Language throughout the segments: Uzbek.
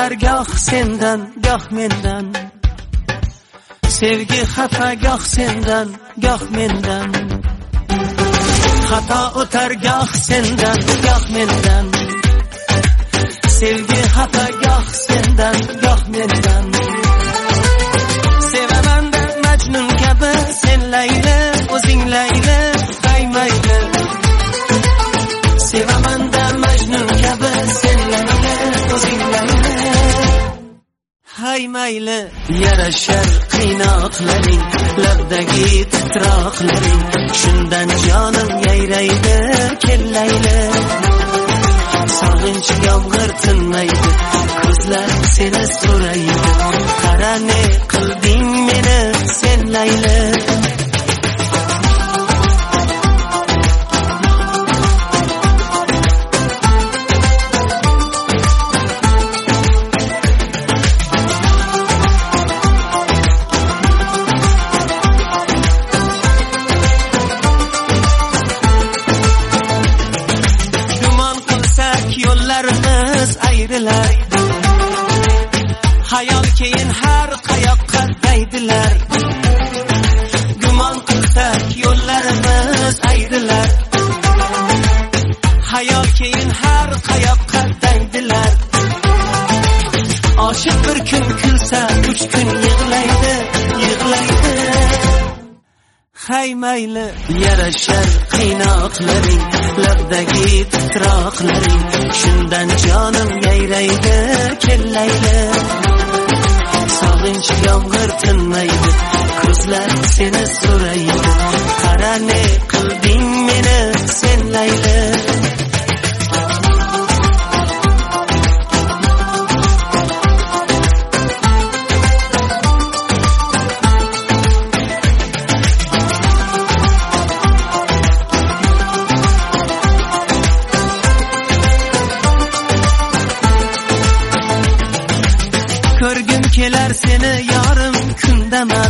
o'tar goh sendan goh mendan, sevgi xafa goh sendan goh mendan. Xato o'tar goh sendan goh mendan, sevgi xafa goh sendan goh mendan. Sevaman da Majnun kabi sen Layla, o'zing Layla qaymayli. Sevaman da Majnun kabi sen Layla, o'zing Layla hay mayli. Yarashar qiynoqlaring, labdagi titroqlaring, shundan jonim yayraydi kellayli. Sog'inch yomg'ir tinmaydi, ko'zlar seni so'raydi. Qara ne qilding meni sen Layla. Yo'llarimiz ayrilar, hayol keyin har qayoqqa daydilar. Gumon qilsak yo'llarimiz ayrilar, hayol keyin har qayoqqa daydilar. Oshiq bir kun kulsa 3 kun yig'laydi, yig'laydi hay mayli. Yarashar qiynoqlaring, labdagi titroqlaring, shundan jonim yayraydi kellayli. Sog'inch yomg'ir tinmaydi, ko'zlar seni so'raydi. Qara ne qilding meni sen Layla. Ko'rgim kelar seni yorim kundaman,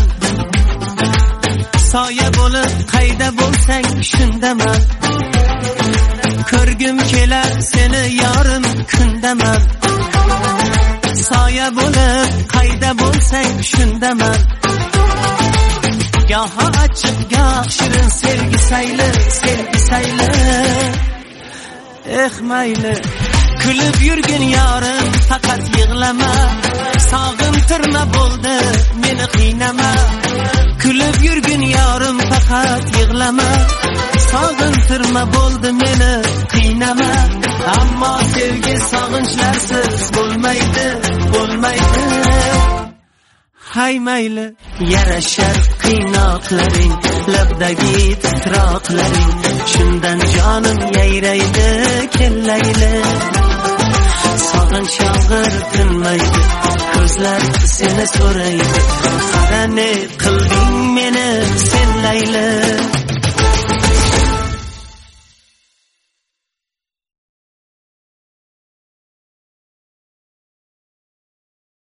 soya bo'lib qayda bo'lsang shundaman. Ko'rgim kelar seni yorim kundaman, soya bo'lib qayda bo'lsang shundaman. Goho achchiq goh shirin sevgi sayli, sevgi sayli mayli. Kulib yurgin yorim faqat yig'lama, sog'intirma bo'ldi meni qiynama. Kulib yurgin yorim faqat yig'lama, sog'intirma bo'ldi meni qiynama. Ammo sevgi sog'inchlarsiz bo'lmaydi, bo'lmaydi hay mayli. Yarashar qiynoqlaring, labdagi titroqlaring, shundan jonim yayraydi kellayli. Sog'inch yomg'ir tinmaydi, ko'zlar seni so'raydi. Qara ne qilding meni